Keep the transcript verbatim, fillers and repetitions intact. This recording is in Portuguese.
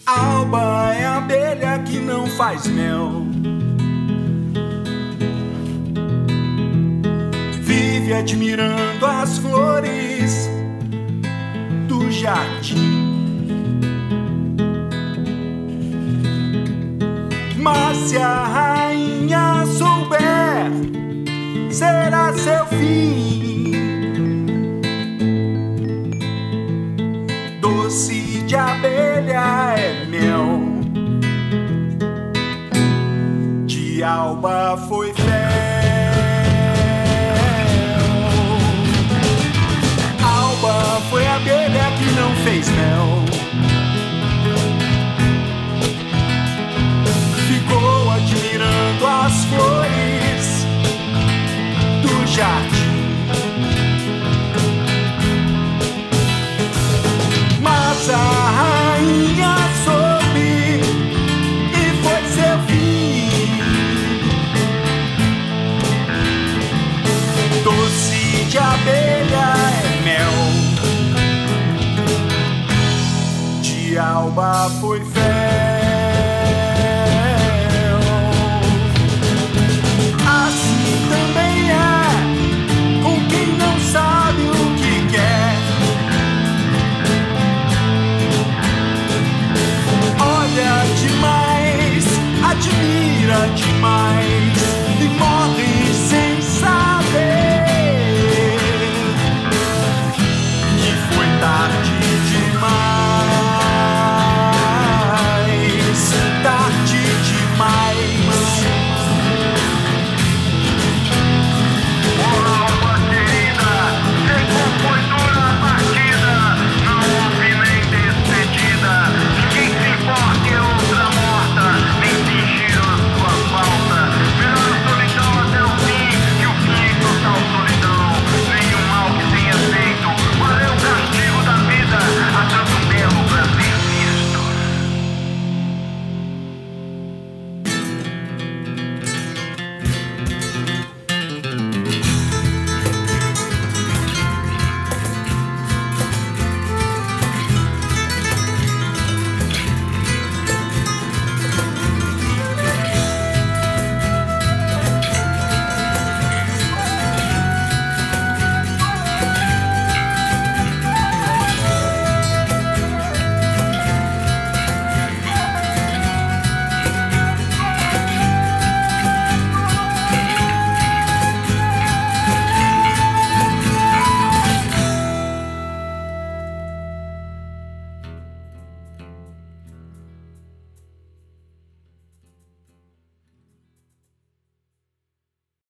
Alba é a abelha que não faz mel. Vive admirando as flores do jardim. Mas se a rainha souber, será seu fim. Doce de abelha é mel, de alba foi fel. Alba foi a abelha que não fez mel. Ficou admirando as flores do jardim. Mas a rainha soube e foi seu fim. Doce de abelha é mel, de alba foi fel.